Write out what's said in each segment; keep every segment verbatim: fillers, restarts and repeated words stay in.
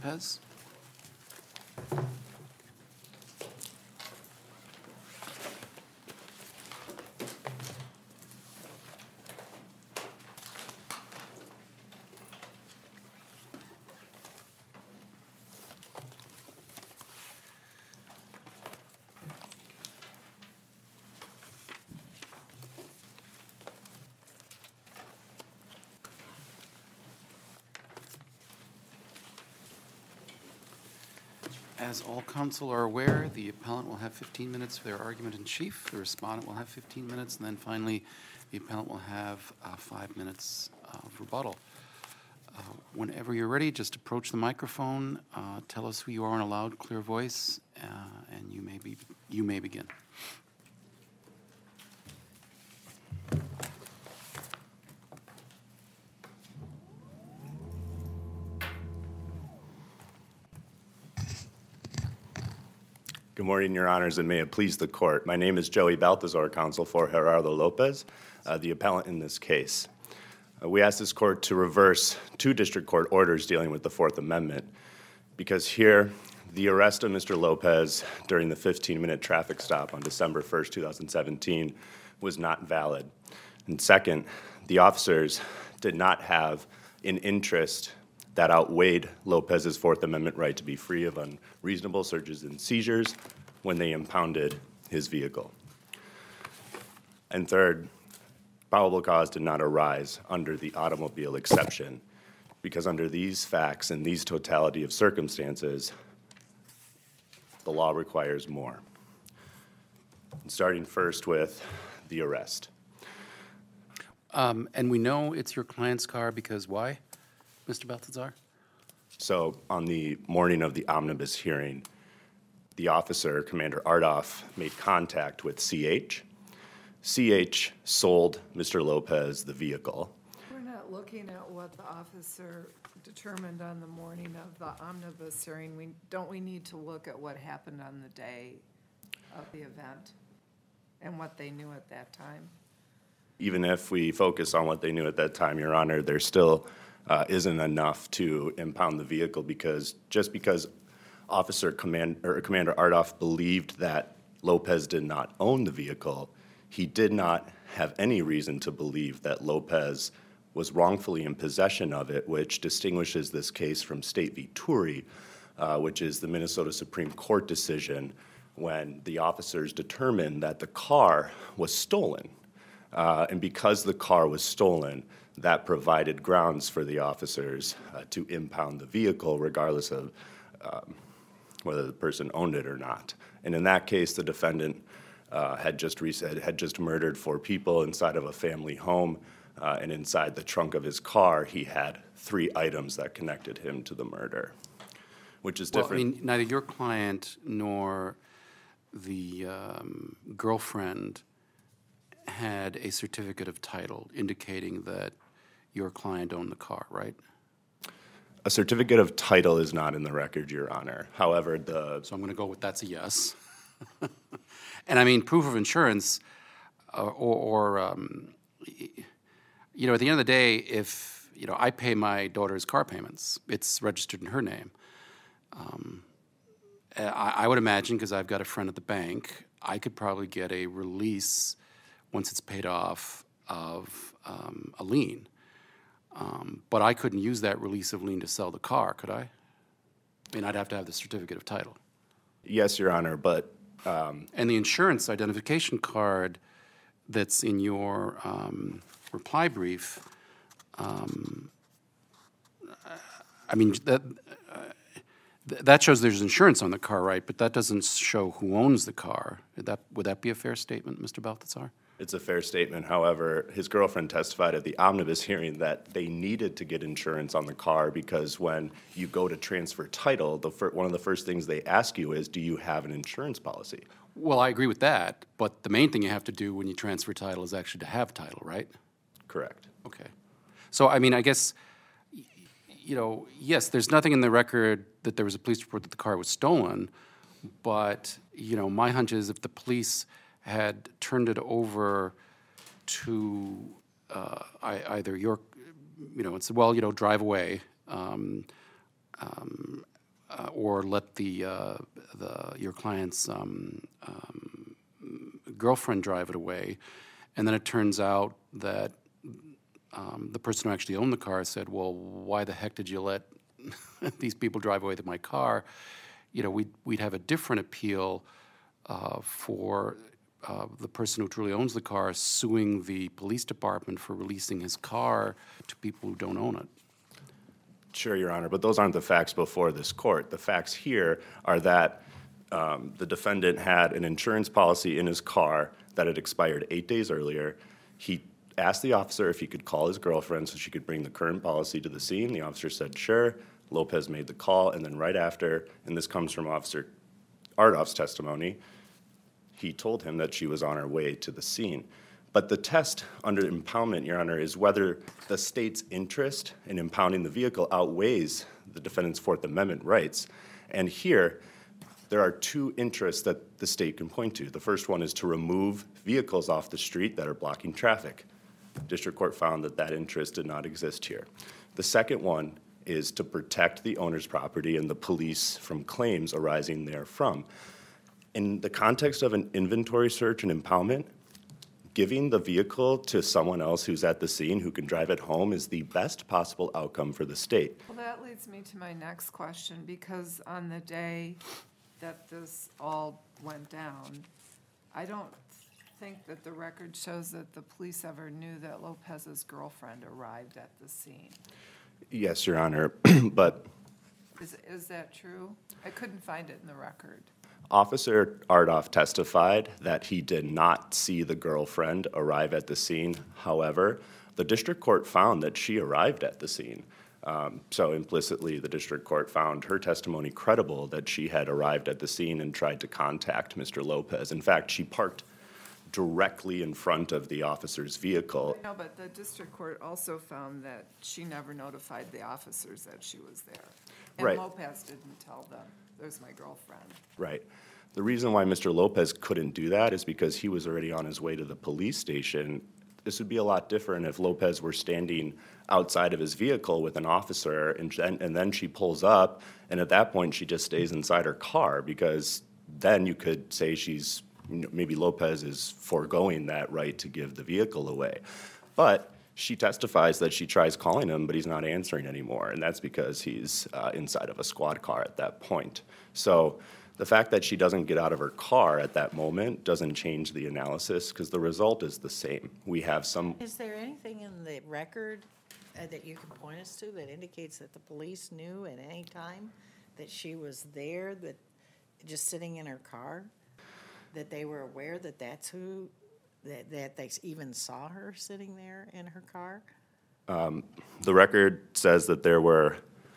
Pez? As all counsel are aware, the appellant will have fifteen minutes for their argument in chief. The respondent will have fifteen minutes, and then finally, the appellant will have uh, five minutes of rebuttal. Uh, whenever you're ready, just approach the microphone, uh, tell us who you are in a loud, clear voice, uh, and you may be you may begin. Good morning, Your Honors, and may it please the Court. My name is Joey Balthazar, counsel for Gerardo Lopez, uh, the appellant in this case. Uh, we ask this Court to reverse two district court orders dealing with the Fourth Amendment, because here, the arrest of Mister Lopez during the fifteen-minute traffic stop on December first, two thousand seventeen was not valid. And second, the officers did not have an interest that outweighed Lopez's Fourth Amendment right to be free of unreasonable searches and seizures when they impounded his vehicle. And third, probable cause did not arise under the automobile exception, because under these facts and these totality of circumstances, the law requires more. Starting first with the arrest. Um, and we know it's your client's car because why, Mister Balthazar? So on the morning of the omnibus hearing, the officer, Commander Ardoff, made contact with C H. C H sold Mister Lopez the vehicle. We're not looking at what the officer determined on the morning of the omnibus hearing. We, don't we need to look at what happened on the day of the event and what they knew at that time? Even if we focus on what they knew at that time, Your Honor, there still uh, isn't enough to impound the vehicle, because just because Officer Command, or Commander Ardoff believed that Lopez did not own the vehicle, he did not have any reason to believe that Lopez was wrongfully in possession of it, which distinguishes this case from State v. Turi, uh, which is the Minnesota Supreme Court decision when the officers determined that the car was stolen. Uh, and because the car was stolen, that provided grounds for the officers uh, to impound the vehicle, regardless of um, whether the person owned it or not. And in that case, the defendant uh, had just resaid, had just murdered four people inside of a family home, uh, and inside the trunk of his car, he had three items that connected him to the murder, which is different. Well, I mean, neither your client nor the um, girlfriend had a certificate of title indicating that your client owned the car, right? A certificate of title is not in the record, Your Honor. However, the... So I'm going to go with that's a yes. And I mean, proof of insurance, uh, or, or um, you know, at the end of the day, if, you know, I pay my daughter's car payments, it's registered in her name. Um, I, I would imagine, because I've got a friend at the bank, I could probably get a release once it's paid off of um, a lien. Um, but I couldn't use that release of lien to sell the car, could I? I mean, I'd have to have the certificate of title. Yes, Your Honor, but... Um, and the insurance identification card that's in your um, reply brief, um, I mean, that, uh, th that shows there's insurance on the car, right? But that doesn't show who owns the car. Would that, would that be a fair statement, Mister Balthazar? It's a fair statement. However, his girlfriend testified at the omnibus hearing that they needed to get insurance on the car because when you go to transfer title, the fir one of the first things they ask you is, do you have an insurance policy? Well, I agree with that, but the main thing you have to do when you transfer title is actually to have title, right? Correct. Okay. So, I mean, I guess, you know, yes, there's nothing in the record that there was a police report that the car was stolen, but, you know, my hunch is if the police had turned it over to uh, I, either your, you know, it's, well, you know, drive away, um, um, or let the, uh, the your client's um, um, girlfriend drive it away, and then it turns out that um, the person who actually owned the car said, well, why the heck did you let these people drive away with my car? You know, we'd, we'd have a different appeal uh, for uh, the person who truly owns the car suing the police department for releasing his car to people who don't own it. Sure, Your Honor, but those aren't the facts before this court. The facts here are that um, the defendant had an insurance policy in his car that had expired eight days earlier. He asked the officer if he could call his girlfriend so she could bring the current policy to the scene. The officer said, sure. Lopez made the call, and then right after, and this comes from Officer Ardoff's testimony, he told him that she was on her way to the scene. But the test under impoundment, Your Honor, is whether the state's interest in impounding the vehicle outweighs the defendant's Fourth Amendment rights. And here, there are two interests that the state can point to. The first one is to remove vehicles off the street that are blocking traffic. District Court found that that interest did not exist here. The second one is to protect the owner's property and the police from claims arising therefrom. In the context of an inventory search and impoundment, giving the vehicle to someone else who's at the scene who can drive it home is the best possible outcome for the state. Well, that leads me to my next question, because on the day that this all went down, I don't think that the record shows that the police ever knew that Lopez's girlfriend arrived at the scene. Yes, Your Honor, but Is, is that true? I couldn't find it in the record. Officer Ardoff testified that he did not see the girlfriend arrive at the scene. However, the district court found that she arrived at the scene. Um, so implicitly, the district court found her testimony credible that she had arrived at the scene and tried to contact Mister Lopez. In fact, she parked directly in front of the officer's vehicle. No, but the district court also found that she never notified the officers that she was there. And Right. Lopez didn't tell them, there's my girlfriend. Right. The reason why Mister Lopez couldn't do that is because he was already on his way to the police station. This would be a lot different if Lopez were standing outside of his vehicle with an officer, and, and then she pulls up, and at that point she just stays inside her car, because then you could say she's, you know, maybe Lopez is foregoing that right to give the vehicle away. But she testifies that she tries calling him, but he's not answering anymore, and that's because he's uh, inside of a squad car at that point. So the fact that she doesn't get out of her car at that moment doesn't change the analysis, because the result is the same. We have some. Is there anything in the record uh, that you can point us to that indicates that the police knew at any time that she was there, that just sitting in her car, that they were aware that that's who, that, that they even saw her sitting there in her car? Um, the record says that there were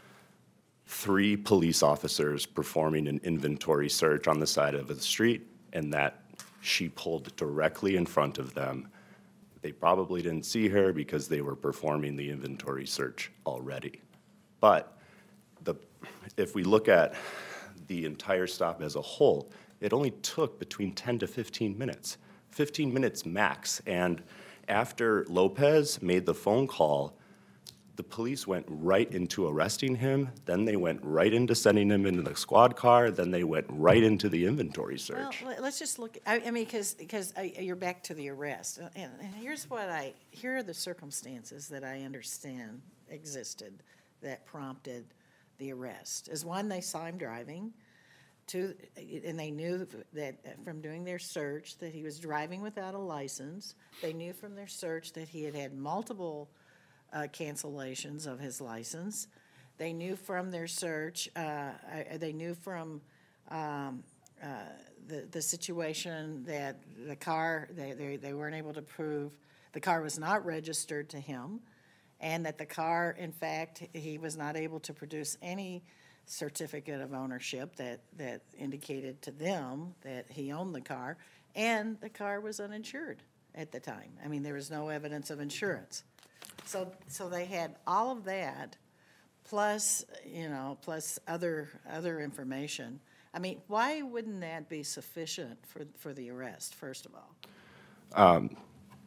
three police officers performing an inventory search on the side of the street, and that she pulled directly in front of them. They probably didn't see her because they were performing the inventory search already. But the, if we look at the entire stop as a whole, it only took between ten to fifteen minutes, fifteen minutes max. And after Lopez made the phone call, the police went right into arresting him, then they went right into sending him into the squad car, then they went right into the inventory Well, search. let- let's just look, I, I mean, because, because you're back to the arrest. And, and here's what I, here are the circumstances that I understand existed that prompted the arrest. Is one, they saw him driving. Two, and they knew that from doing their search that he was driving without a license. They knew from their search that he had had multiple uh, cancellations of his license. They knew from their search, uh, I- they knew from um, uh, the, the situation that the car, they, they, they weren't able to prove, the car was not registered to him, and that the car, in fact, he was not able to produce any certificate of ownership that, that indicated to them that he owned the car, and the car was uninsured at the time. I mean, there was no evidence of insurance. So, so they had all of that, plus, you know, plus other, other information. I mean, why wouldn't that be sufficient for, for the arrest, first of all?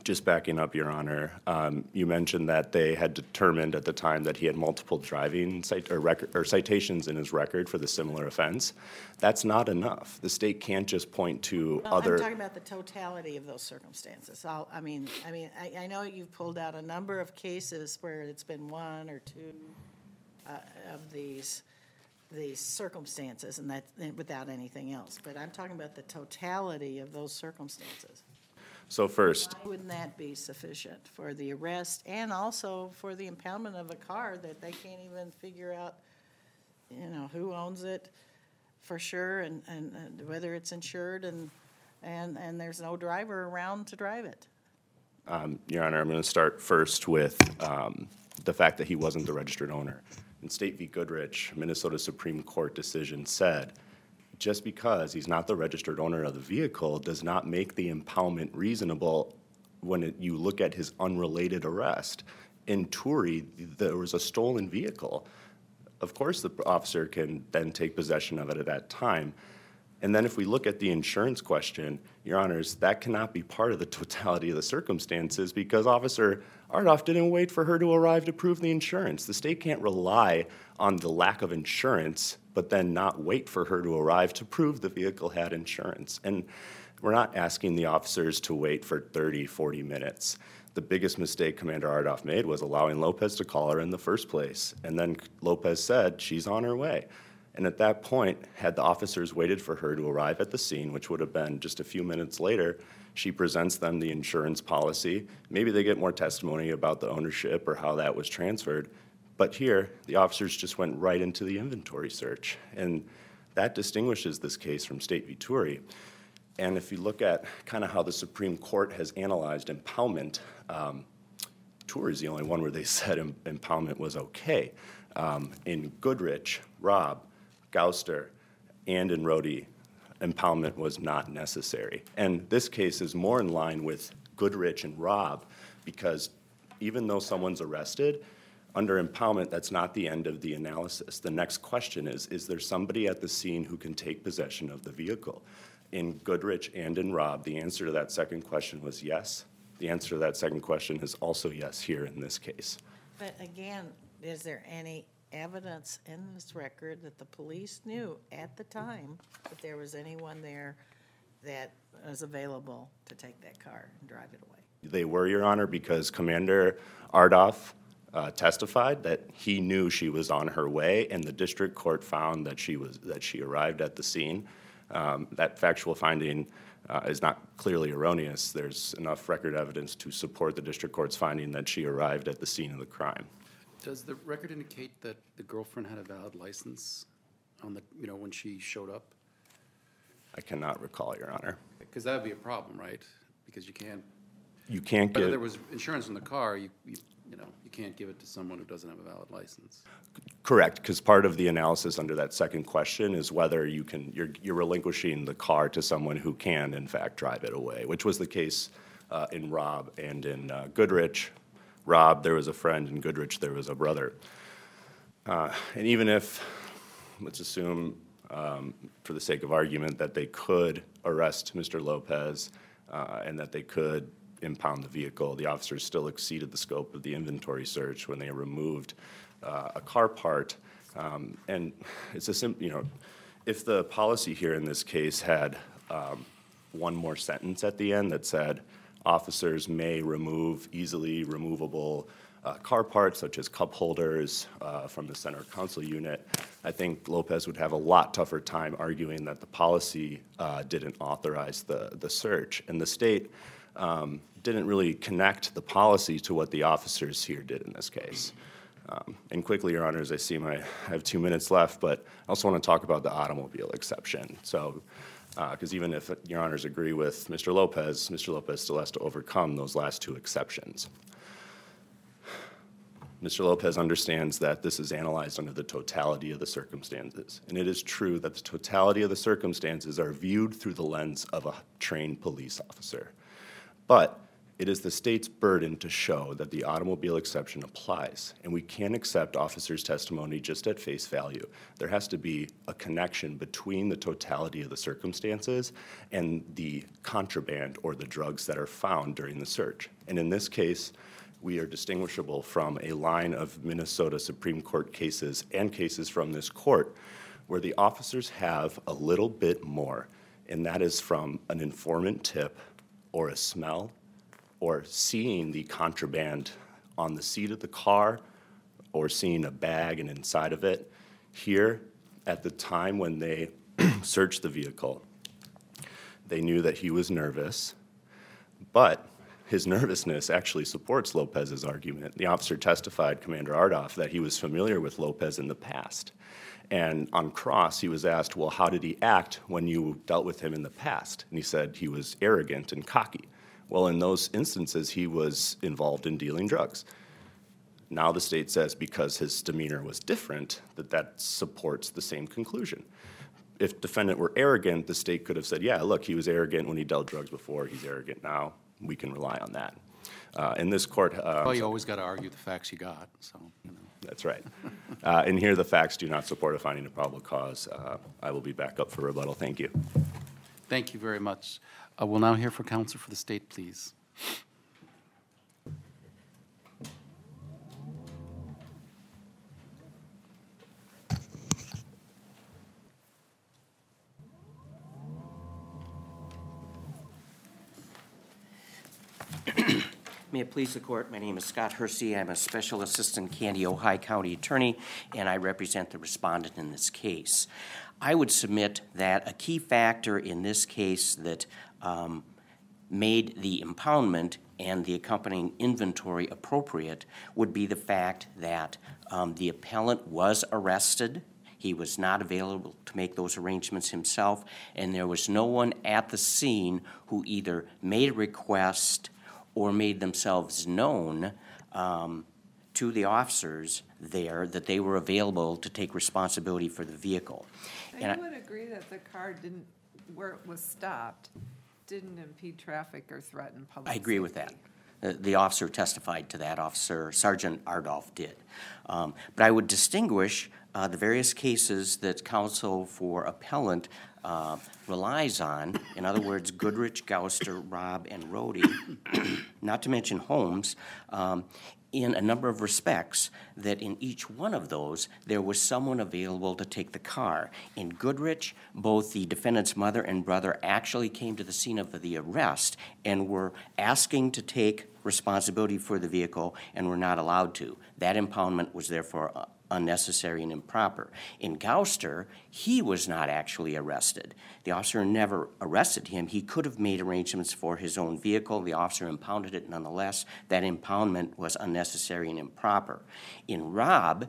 Just backing up, Your Honor, um, you mentioned that they had determined at the time that he had multiple driving cite, or, record, or citations in his record for the similar offense. That's not enough. The state can't just point to Well, other. I'm talking about the totality of those circumstances. I'll, I mean, I mean, I, I know you've pulled out a number of cases where it's been one or two uh, of these, these circumstances, and that, and without anything else. But I'm talking about the totality of those circumstances. So first, Why wouldn't that be sufficient for the arrest and also for the impoundment of a car that they can't even figure out, you know, who owns it for sure, and, and, and whether it's insured, and, and, and there's no driver around to drive it? um, Your Honor, I'm going to start first with um, the fact that he wasn't the registered owner. In State v. Goodrich, Minnesota Supreme Court decision said, just because he's not the registered owner of the vehicle does not make the impoundment reasonable when it, you look at his unrelated arrest. In Turi, there was a stolen vehicle. Of course, the officer can then take possession of it at that time. And then if we look at the insurance question, Your Honors, that cannot be part of the totality of the circumstances because Officer Ardoff didn't wait for her to arrive to prove the insurance. The state can't rely on the lack of insurance, but then not wait for her to arrive to prove the vehicle had insurance. And we're not asking the officers to wait for thirty, forty minutes. The biggest mistake Commander Ardoff made was allowing Lopez to call her in the first place. And then Lopez said, she's on her way. And at that point, had the officers waited for her to arrive at the scene, which would have been just a few minutes later, she presents them the insurance policy. Maybe they get more testimony about the ownership or how that was transferred. But here, the officers just went right into the inventory search. And that distinguishes this case from State v. Turi. And if you look at kind of how the Supreme Court has analyzed impoundment, um, Turi is the only one where they said im- impoundment was okay. Um, in Goodrich, Robb, Gouster, and in Rhodey, impoundment was not necessary. And this case is more in line with Goodrich and Robb because even though someone's arrested, under impoundment, that's not the end of the analysis. The next question is, is there somebody at the scene who can take possession of the vehicle? In Goodrich and in Robb, the answer to that second question was yes. The answer to that second question is also yes here in this case. But again, is there any evidence in this record that the police knew at the time that there was anyone there that was available to take that car and drive it away? They were, Your Honor, because Commander Ardoff uh, testified that he knew she was on her way, and the district court found that she was that she arrived at the scene. Um, that factual finding uh, is not clearly erroneous. There's enough record evidence to support the district court's finding that she arrived at the scene of the crime. Does the record indicate that the girlfriend had a valid license on the, you know, when she showed up? I cannot recall, Your Honor. Because that would be a problem, right? Because you can't, You can't whether get. there was insurance in the car, you, you, you know, you can't give it to someone who doesn't have a valid license. Correct, because part of the analysis under that second question is whether you can, you're, you're relinquishing the car to someone who can, in fact, drive it away, which was the case uh, in Robb and in uh, Goodrich. Robb, there was a friend. In Goodrich, there was a brother. Uh, and even if, let's assume, um, for the sake of argument, that they could arrest Mister Lopez uh, and that they could impound the vehicle, the officers still exceeded the scope of the inventory search when they removed uh, a car part. Um, and it's a simple, you know, if the policy here in this case had um, one more sentence at the end that said, officers may remove easily removable uh, car parts such as cup holders uh, from the center console unit, I think Lopez would have a lot tougher time arguing that the policy uh, didn't authorize the, the search. And the state um, didn't really connect the policy to what the officers here did in this case. Um, and quickly, Your Honors, I see my, I have two minutes left, but I also want to talk about the automobile exception. So. Because uh, even if Your Honors agree with Mister Lopez, Mister Lopez still has to overcome those last two exceptions. Mister Lopez understands that this is analyzed under the totality of the circumstances. And it is true that the totality of the circumstances are viewed through the lens of a trained police officer. But It is the state's burden to show that the automobile exception applies, and we can't accept officers' testimony just at face value. There has to be a connection between the totality of the circumstances and the contraband or the drugs that are found during the search. And in this case, we are distinguishable from a line of Minnesota Supreme Court cases and cases from this court where the officers have a little bit more, and that is from an informant tip or a smell or seeing the contraband on the seat of the car or seeing a bag and inside of it. Here, at the time when they searched the vehicle, they knew that he was nervous, but his nervousness actually supports Lopez's argument. The officer testified, Commander Ardoff, that he was familiar with Lopez in the past. And on cross, he was asked, well, how did he act when you dealt with him in the past? And he said he was arrogant and cocky. Well, in those instances, he was involved in dealing drugs. Now the state says because his demeanor was different, that that supports the same conclusion. If defendant were arrogant, the state could have said, yeah, look, he was arrogant when he dealt drugs before, he's arrogant now. We can rely on that. Uh, in this court... Uh, Well, you always got to argue the facts you got, so, you know. That's right. Uh, and here the facts do not support a finding of probable cause. Uh, I will be back up for rebuttal. Thank you. Thank you very much. Uh, We'll now hear from counsel for the state, please. May it please the court, my name is Scott Hersey. I'm a Special Assistant Candy, Ojai County Attorney, and I represent the respondent in this case. I would submit that a key factor in this case that um, made the impoundment and the accompanying inventory appropriate would be the fact that um, the appellant was arrested. He was not available to make those arrangements himself, and there was no one at the scene who either made a request or made themselves known um, to the officers there that they were available to take responsibility for the vehicle. And And you I- would agree that the car didn't, where it was stopped, didn't impede traffic or threaten public I agree with that. The, the officer testified to that, Officer Sergeant Ardoff did. Um, but I would distinguish uh, the various cases that counsel for appellant uh, relies on, in other words, Goodrich, Gouster, Robb, and Rhodey, not to mention Holmes, um, in a number of respects, that in each one of those, there was someone available to take the car. In Goodrich, both the defendant's mother and brother actually came to the scene of the arrest and were asking to take responsibility for the vehicle and were not allowed to. That impoundment was therefore uh, unnecessary and improper. In Gouster, he was not actually arrested. The officer never arrested him. He could have made arrangements for his own vehicle. The officer impounded it nonetheless. That impoundment was unnecessary and improper. In Robb,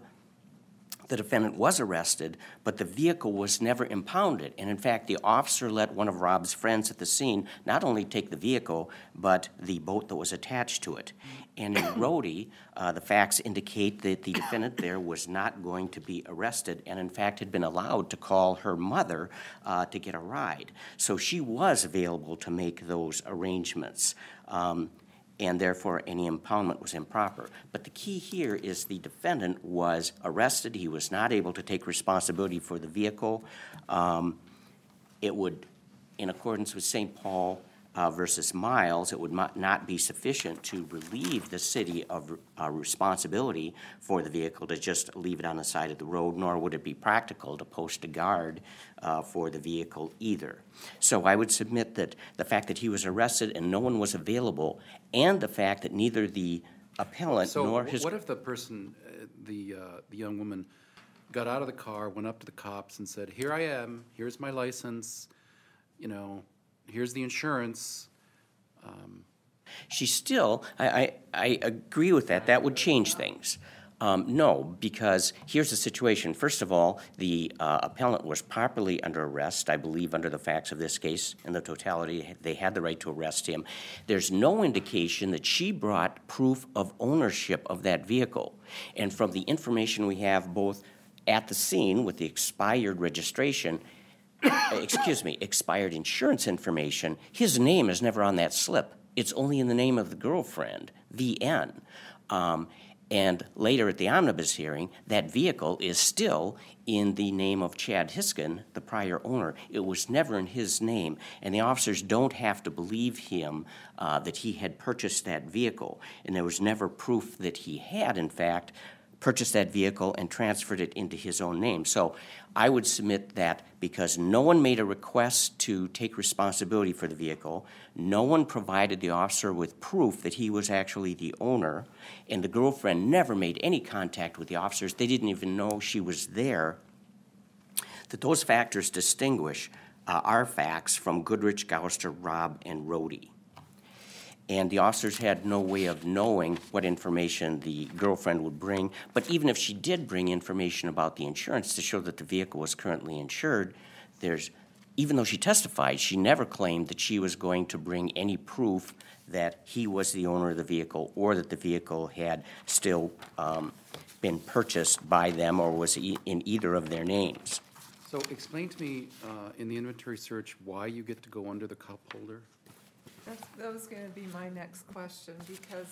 the defendant was arrested, but the vehicle was never impounded. And in fact, the officer let one of Robb's friends at the scene not only take the vehicle, but the boat that was attached to it. And in Rhodey, uh, the facts indicate that the defendant there was not going to be arrested and in fact had been allowed to call her mother uh, to get a ride. So she was available to make those arrangements. Um, and therefore any impoundment was improper. But the key here is the defendant was arrested. He was not able to take responsibility for the vehicle. Um, it would, in accordance with Saint Paul uh, versus Miles, it would not, not be sufficient to relieve the city of uh, responsibility for the vehicle to just leave it on the side of the road, nor would it be practical to post a guard uh, for the vehicle either. So I would submit that the fact that he was arrested and no one was available, and the fact that neither the appellant So nor wh- his... what if the person, uh, the, uh, the young woman, got out of the car, went up to the cops and said, here I am, here's my license, you know, here's the insurance. She still, I, I, I agree with that. That would change things. Um, no, because here's the situation. First of all, the uh, appellant was properly under arrest, I believe, under the facts of this case. In the totality, they had the right to arrest him. There's no indication that she brought proof of ownership of that vehicle. And from the information we have both at the scene with the expired registration, excuse me, expired insurance information, his name is never on that slip. it's only in the name of the girlfriend, V N. Um, and later at the omnibus hearing, that vehicle is still in the name of Chad Hiskin, the prior owner. It was never in his name, and the officers don't have to believe him uh, that he had purchased that vehicle. And there was never proof that he had, in fact, purchased that vehicle and transferred it into his own name. So I would submit that because no one made a request to take responsibility for the vehicle, no one provided the officer with proof that he was actually the owner, and the girlfriend never made any contact with the officers. They didn't even know she was there. That those factors distinguish uh, our facts from Goodrich, Gouster, Robb, and Rohde. And the officers had no way of knowing what information the girlfriend would bring. But even if she did bring information about the insurance to show that the vehicle was currently insured, there's, even though she testified, she never claimed that she was going to bring any proof that he was the owner of the vehicle or that the vehicle had still um, been purchased by them or was e- in either of their names. So explain to me, uh, in the inventory search, why you get to go under the cup holder? That's, that was gonna be my next question, because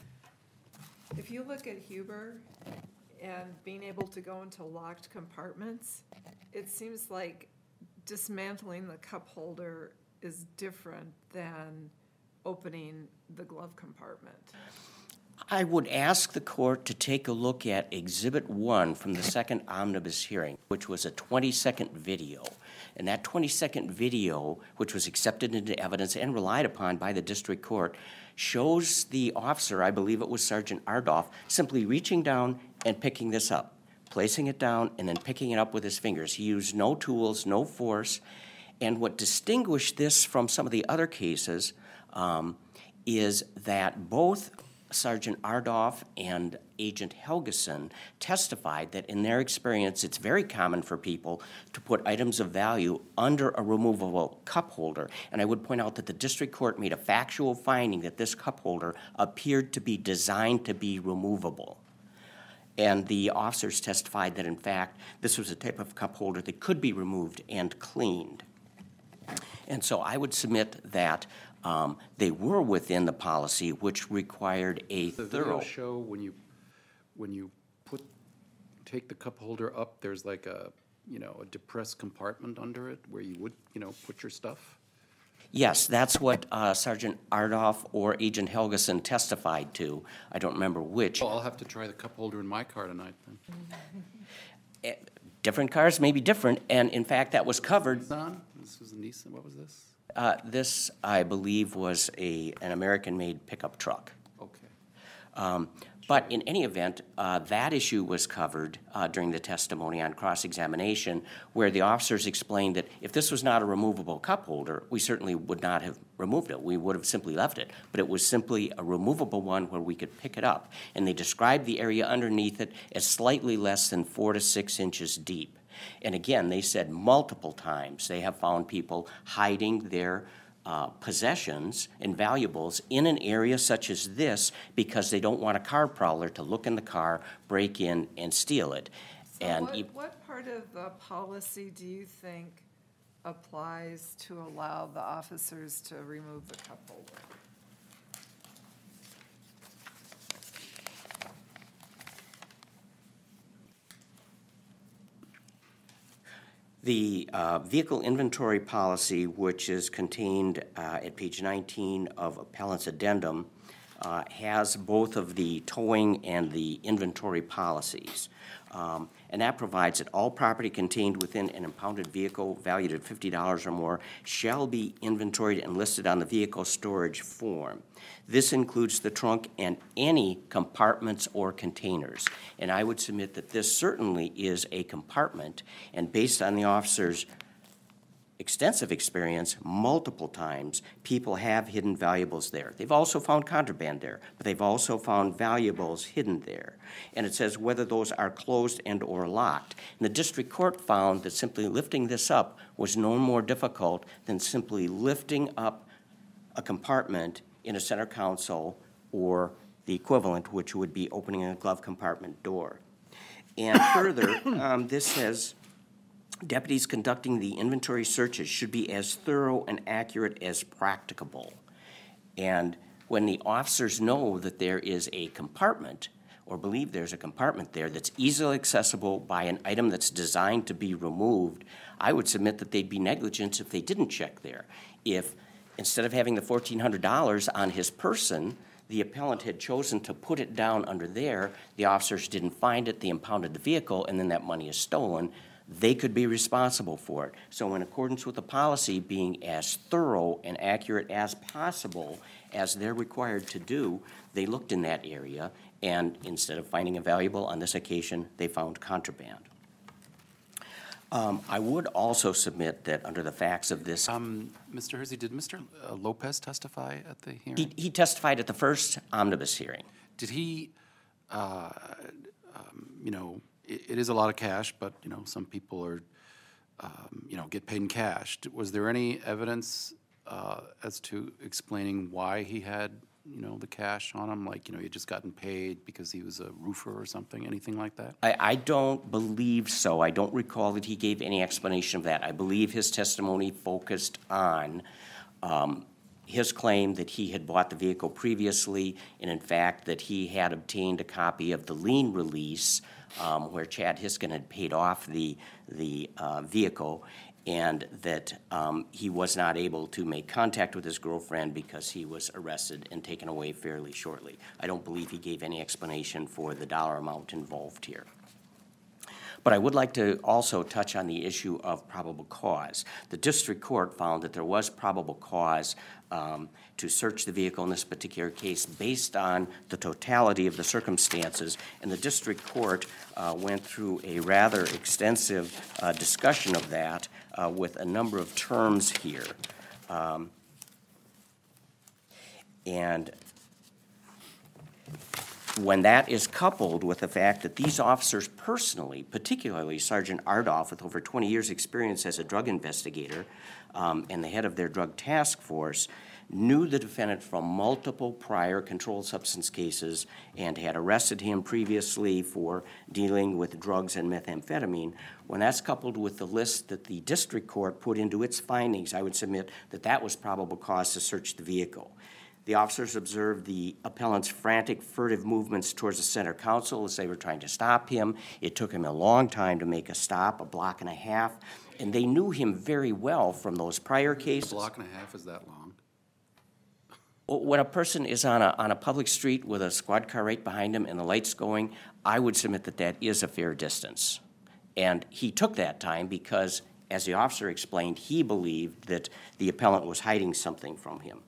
if you look at Huber and being able to go into locked compartments, it seems like dismantling the cup holder is different than opening the glove compartment. I would ask the court to take a look at Exhibit one from the second omnibus hearing, which was a twenty-second video. And that twenty-second video, which was accepted into evidence and relied upon by the district court, shows the officer, I believe it was Sergeant Ardoff, simply reaching down and picking this up, placing it down and then picking it up with his fingers. He used no tools, no force. And what distinguished this from some of the other cases um, is that both Sergeant Ardoff and Agent Helgeson testified that in their experience, it's very common for people to put items of value under a removable cup holder. And I would point out that the district court made a factual finding that this cup holder appeared to be designed to be removable. And the officers testified that, in fact, this was a type of cup holder that could be removed and cleaned. And so I would submit that um, they were within the policy, which required a The thorough. video show when you, when you put, take the cup holder up, there's like a, you know, a depressed compartment under it where you would, you know, put your stuff? Yes, that's what uh, Sergeant Ardoff or Agent Helgeson testified to. I don't remember which. Well, I'll have to try the cup holder in my car tonight then. Different cars may be different, and in fact, that was covered. Nissan? This was a Nissan, what was this? Uh, This, I believe, was a, an American-made pickup truck. Okay. Um, But in any event, uh, that issue was covered uh, during the testimony on cross-examination, where the officers explained that if this was not a removable cup holder, we certainly would not have removed it. We would have simply left it. But it was simply a removable one where we could pick it up. And they described the area underneath it as slightly less than four to six inches deep. And again, they said multiple times they have found people hiding their Uh, possessions and valuables in an area such as this because they don't want a car prowler to look in the car, break in, and steal it. So And what, e- what part of the policy do you think applies to allow the officers to remove the cup holder? The uh, vehicle inventory policy, which is contained uh, at page nineteen of appellant's addendum, uh, has both of the towing and the inventory policies. Um, And that provides that all property contained within an impounded vehicle valued at fifty dollars or more shall be inventoried and listed on the vehicle storage form. This includes the trunk and any compartments or containers. And I would submit that this certainly is a compartment, and based on the officer's extensive experience, multiple times, people have hidden valuables there. They've also found contraband there, but they've also found valuables hidden there. And it says whether those are closed and or locked. And the district court found that simply lifting this up was no more difficult than simply lifting up a compartment in a center console or the equivalent, which would be opening a glove compartment door. And further, um, this says, deputies conducting the inventory searches should be as thorough and accurate as practicable. And when the officers know that there is a compartment, or believe there's a compartment there that's easily accessible by an item that's designed to be removed, I would submit that they'd be negligent if they didn't check there. If, instead of having the fourteen hundred dollars on his person, the appellant had chosen to put it down under there, the officers didn't find it, they impounded the vehicle, and then that money is stolen, they could be responsible for it. So in accordance with the policy being as thorough and accurate as possible, as they're required to do, they looked in that area, and instead of finding a valuable on this occasion, they found contraband. Um, I would also submit that under the facts of this, Um, Mister Hersey, did Mister Lopez testify at the hearing? he, he testified at the first omnibus hearing. Did he, uh, um, you know, it, it is a lot of cash, but, you know, some people are, um, you know, get paid in cash. D- Was there any evidence uh, as to explaining why he had, you know, the cash on him? Like, you know, he had just gotten paid because he was a roofer or something, anything like that? I, I don't believe so. I don't recall that he gave any explanation of that. I believe his testimony focused on um, his claim that he had bought the vehicle previously, and in fact, that he had obtained a copy of the lien release um, where Chad Hiskin had paid off the, the uh, vehicle, and that um, he was not able to make contact with his girlfriend because he was arrested and taken away fairly shortly. I don't believe he gave any explanation for the dollar amount involved here. But I would like to also touch on the issue of probable cause. The district court found that there was probable cause um, to search the vehicle in this particular case based on the totality of the circumstances, and the district court uh, went through a rather extensive uh, discussion of that uh, with a number of terms here. Um, and when that is coupled with the fact that these officers personally, particularly Sergeant Ardoff, with over twenty years' experience as a drug investigator um, and the head of their drug task force, knew the defendant from multiple prior controlled substance cases and had arrested him previously for dealing with drugs and methamphetamine, when that's coupled with the list that the district court put into its findings, I would submit that that was probable cause to search the vehicle. The officers observed the appellant's frantic, furtive movements towards the center console as they were trying to stop him. It took him a long time to make a stop, a block and a half, and they knew him very well from those prior A cases. block and a half is that long? When a person is on a, on a public street with a squad car right behind him and the lights going, I would submit that that is a fair distance. And he took that time because, as the officer explained, he believed that the appellant was hiding something from him.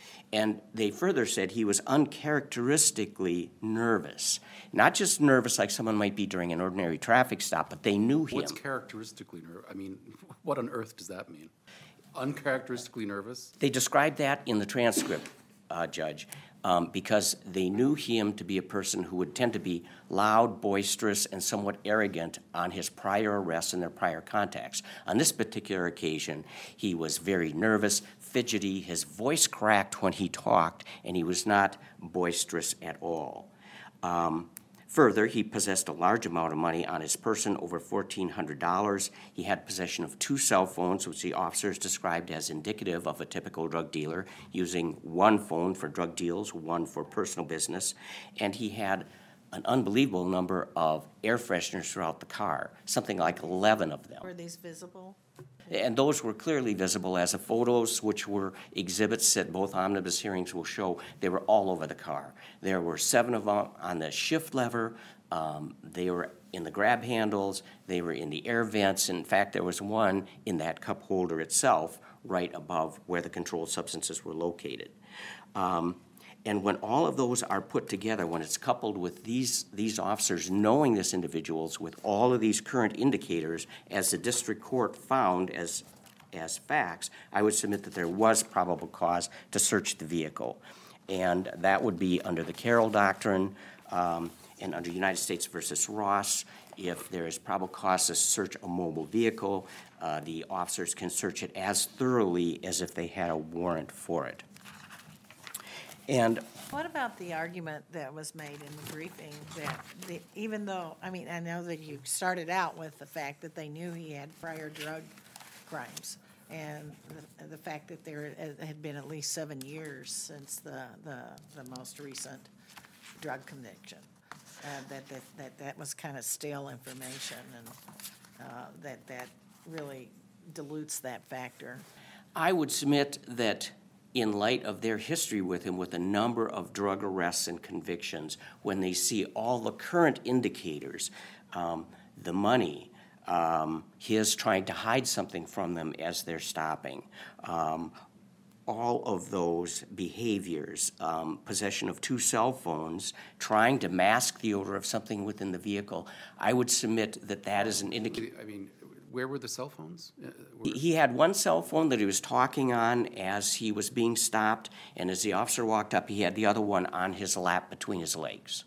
And they further said he was uncharacteristically nervous. Not just nervous like someone might be during an ordinary traffic stop, but they knew him. What's characteristically nervous? I mean, what on earth does that mean? Uncharacteristically nervous? They described that in the transcript, uh, Judge, um, because they knew him to be a person who would tend to be loud, boisterous, and somewhat arrogant on his prior arrests and their prior contacts. On this particular occasion, he was very nervous, fidgety, his voice cracked when he talked, and he was not boisterous at all. Um, Further, he possessed a large amount of money on his person, over fourteen hundred dollars. He had possession of two cell phones, which the officers described as indicative of a typical drug dealer, using one phone for drug deals, one for personal business. And he had an unbelievable number of air fresheners throughout the car, something like eleven of them. Were these visible? And those were clearly visible as the photos, which were exhibits that both omnibus hearings will show. They were all over the car. There were seven of them on the shift lever. Um, they were in the grab handles. They were in the air vents. In fact, there was one in that cup holder itself, right above where the controlled substances were located. Um, And when all of those are put together, when it's coupled with these, these officers knowing this individuals with all of these current indicators, as the district court found as, as facts, I would submit that there was probable cause to search the vehicle. And that would be under the Carroll Doctrine um, and under United States versus Ross. If there is probable cause to search a mobile vehicle, uh, the officers can search it as thoroughly as if they had a warrant for it. And What about the argument that was made in the briefing that the, even though, I mean, I know that you started out with the fact that they knew he had prior drug crimes, and the, the fact that there had been at least seven years since the, the, the most recent drug conviction. Uh, that, that, that, that was kind of stale information, and uh, that, that really dilutes that factor. I would submit that in light of their history with him, with a number of drug arrests and convictions, when they see all the current indicators, um, the money, um, his trying to hide something from them as they're stopping, um, all of those behaviors, um, possession of two cell phones, trying to mask the odor of something within the vehicle, I would submit that that is an indicator. I mean, where were the cell phones? Uh, He were- he had one cell phone that he was talking on as he was being stopped, and as the officer walked up, he had the other one on his lap between his legs.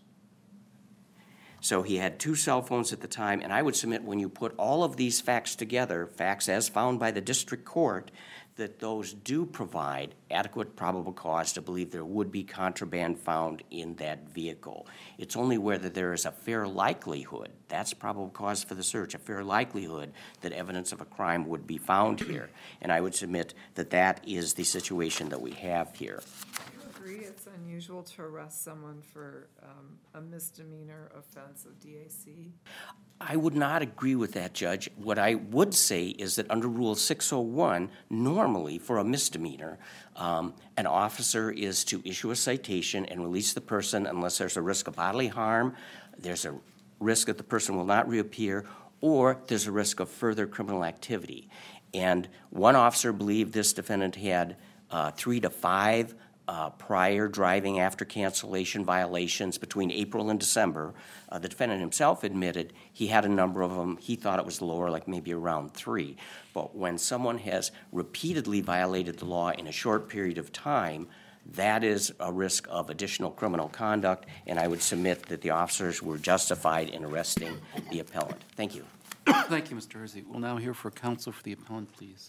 So he had two cell phones at the time, and I would submit when you put all of these facts together, facts as found by the district court, that those do provide adequate probable cause to believe there would be contraband found in that vehicle. It's only whether there is a fair likelihood, that's probable cause for the search, a fair likelihood that evidence of a crime would be found here. And I would submit that that is the situation that we have here. Do you agree it's unusual to arrest someone for um, a misdemeanor offense of D A C? I would not agree with that, Judge. What I would say is that under Rule six oh one, normally for a misdemeanor, um, an officer is to issue a citation and release the person unless there's a risk of bodily harm, there's a risk that the person will not reappear, or there's a risk of further criminal activity. And one officer believed this defendant had uh, three to five Uh, prior driving after cancellation violations between April and December. Uh, the defendant himself admitted he had a number of them. He thought it was lower, like maybe around three. But when someone has repeatedly violated the law in a short period of time, that is a risk of additional criminal conduct, and I would submit that the officers were justified in arresting the appellant. Thank you. Thank you, Mister Hersey. We'll now hear for counsel for the appellant, please.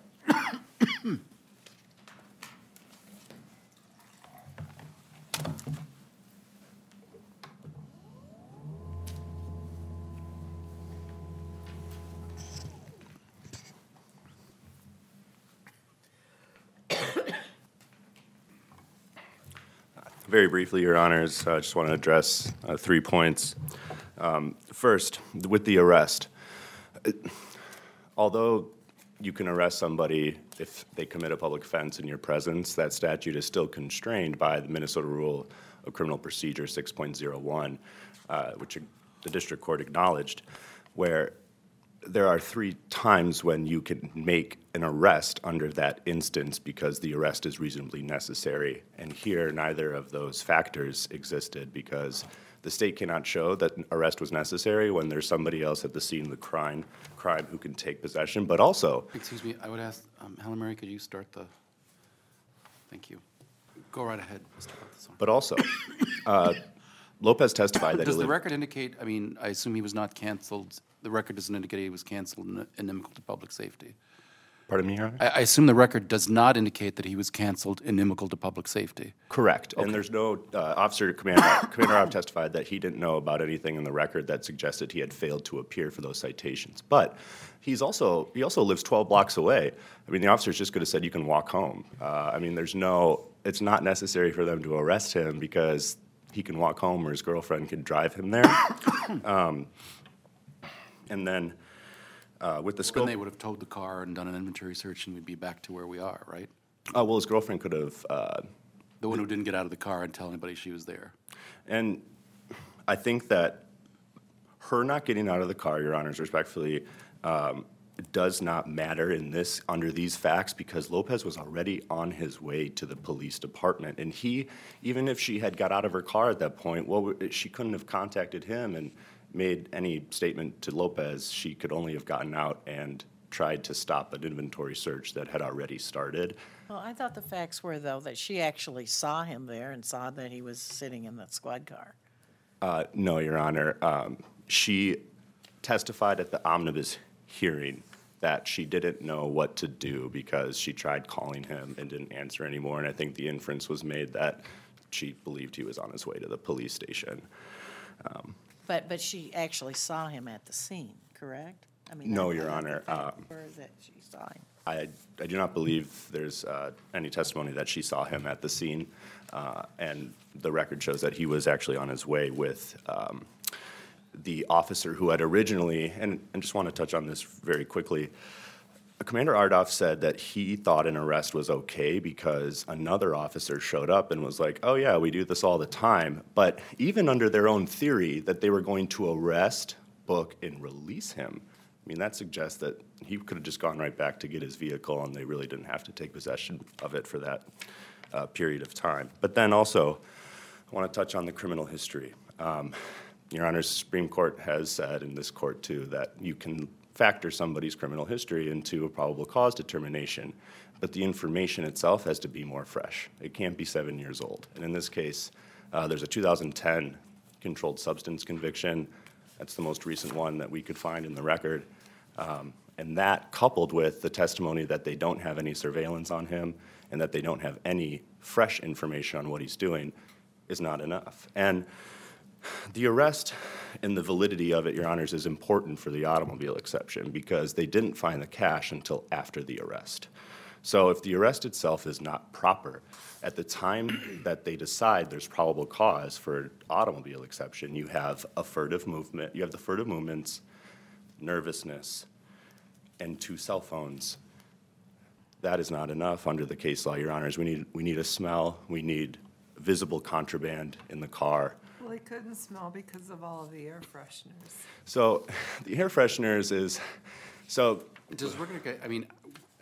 Very briefly, Your Honors, I just want to address uh, three points. Um, First, with the arrest, it- although you can arrest somebody if they commit a public offense in your presence, that statute is still constrained by the Minnesota Rule of Criminal Procedure six point oh one, uh, which the district court acknowledged, where there are three times when you can make an arrest under that instance because the arrest is reasonably necessary. And here, neither of those factors existed because the state cannot show that an arrest was necessary when there's somebody else at the scene of the crime, crime who can take possession, but also, Excuse me, I would ask, um, Helen Murray, could you start the, thank you. Go right ahead, Mister Balthazar. but also, uh, Lopez testified that he Does the lived- record indicate, I mean, I assume he was not canceled, the record doesn't indicate he was canceled in- inimical to public safety. Pardon me, Your Honor? I, I assume the record does not indicate that he was canceled inimical to public safety. Correct. And there's no, uh, Officer Commander, Commander Robb testified that he didn't know about anything in the record that suggested he had failed to appear for those citations. But he's also, he also lives twelve blocks away. I mean, the officers just could have said, you can walk home. Uh, I mean, there's no, it's not necessary for them to arrest him because he can walk home or his girlfriend can drive him there. um, and then uh, with the Then scope, they would have towed the car and done an inventory search and we'd be back to where we are, right? uh, well, his girlfriend could have uh, The one who didn't get out of the car and tell anybody she was there. And I think that her not getting out of the car, Your Honors, respectfully, um, does not matter in this, under these facts, because Lopez was already on his way to the police department. And he, even if she had got out of her car at that point, well, she couldn't have contacted him and made any statement to Lopez. She could only have gotten out and tried to stop an inventory search that had already started. Well, I thought the facts were, though, that she actually saw him there and saw that he was sitting in that squad car. Uh, no, Your Honor. Um, she testified at the omnibus hearing that she didn't know what to do because she tried calling him and didn't answer anymore. And I think the inference was made that she believed he was on his way to the police station. Um, But, but she actually saw him at the scene, correct? I mean, No, I- Your I Honor, thought um, her that she saw him. I, I do not believe there's uh, any testimony that she saw him at the scene, uh, and the record shows that he was actually on his way with um, the officer who had originally, and I just want to touch on this very quickly. Commander Ardoff said that he thought an arrest was okay because another officer showed up and was like, oh yeah, we do this all the time. But even under their own theory that they were going to arrest, book, and release him, I mean, that suggests that he could have just gone right back to get his vehicle and they really didn't have to take possession of it for that uh, period of time. But then also, I want to touch on the criminal history. Um, Your Honor's Supreme Court has said, in this court too, that you can factor somebody's criminal history into a probable cause determination, but the information itself has to be more fresh. It can't be seven years old. And in this case, uh, there's a two thousand ten controlled substance conviction. That's the most recent one that we could find in the record. Um, and that, coupled with the testimony that they don't have any surveillance on him and that they don't have any fresh information on what he's doing, is not enough. And the arrest and the validity of it, Your Honors, is important for the automobile exception because they didn't find the cash until after the arrest. So if the arrest itself is not proper, at the time that they decide there's probable cause for automobile exception, you have a furtive movement, you have the furtive movements, nervousness, and two cell phones. That is not enough under the case law, Your Honors. We need, we need a smell, we need visible contraband in the car. Well, he couldn't smell because of all of the air fresheners. So the air fresheners is, so Does we're gonna get, I mean,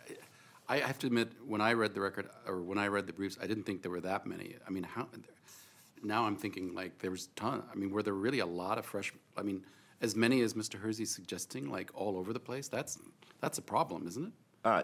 I have to admit, when I read the record, or when I read the briefs, I didn't think there were that many. I mean, how, now I'm thinking like there was a ton. I mean, were there really a lot of fresh, I mean, as many as Mister Hersey's suggesting, like all over the place? That's, that's a problem, isn't it? uh,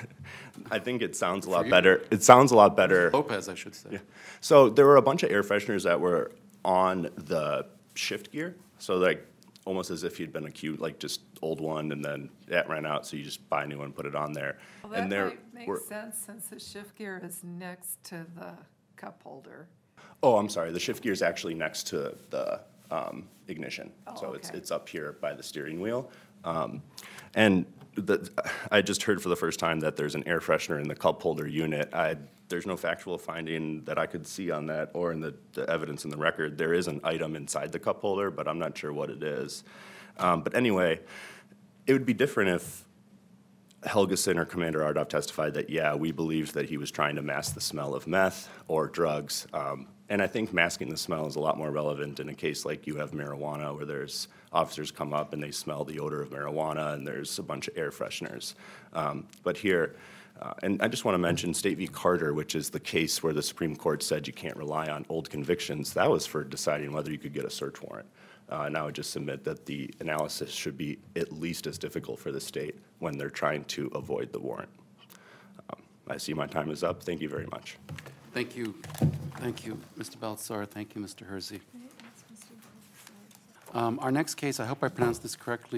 I think it sounds a lot you? better. It sounds a lot better. Lopez, I should say. So there were a bunch of air fresheners that were on the shift gear. So like almost as if you'd been accused, like just old one and then that ran out. So you just buy a new one, put it on there. Well, that and there might were, make sense since the shift gear is next to the cup holder. oh, I'm sorry. The shift gear is actually next to the um, ignition. Oh, so it's, okay. it's up here by the steering wheel. Um, and the, I just heard for the first time that there's an air freshener in the cup holder unit. I, there's no factual finding that I could see on that or in the, the evidence in the record. There is an item inside the cup holder, but I'm not sure what it is. Um, but anyway, it would be different if Helgeson or Commander Ardoff testified that, yeah, we believed that he was trying to mask the smell of meth or drugs. Um, and I think masking the smell is a lot more relevant in a case like you have marijuana, where there's officers come up and they smell the odor of marijuana and there's a bunch of air fresheners. Um, but here, uh, and I just want to mention State v. Carter, which is the case where the Supreme Court said you can't rely on old convictions. That was for deciding whether you could get a search warrant. Uh, and I would just submit that the analysis should be at least as difficult for the state when they're trying to avoid the warrant. Um, I see my time is up. Thank you very much. Thank you. Thank you, Mister Baltzar. Thank you, Mister Hersey. Um, Our next case, I hope I pronounced this correctly,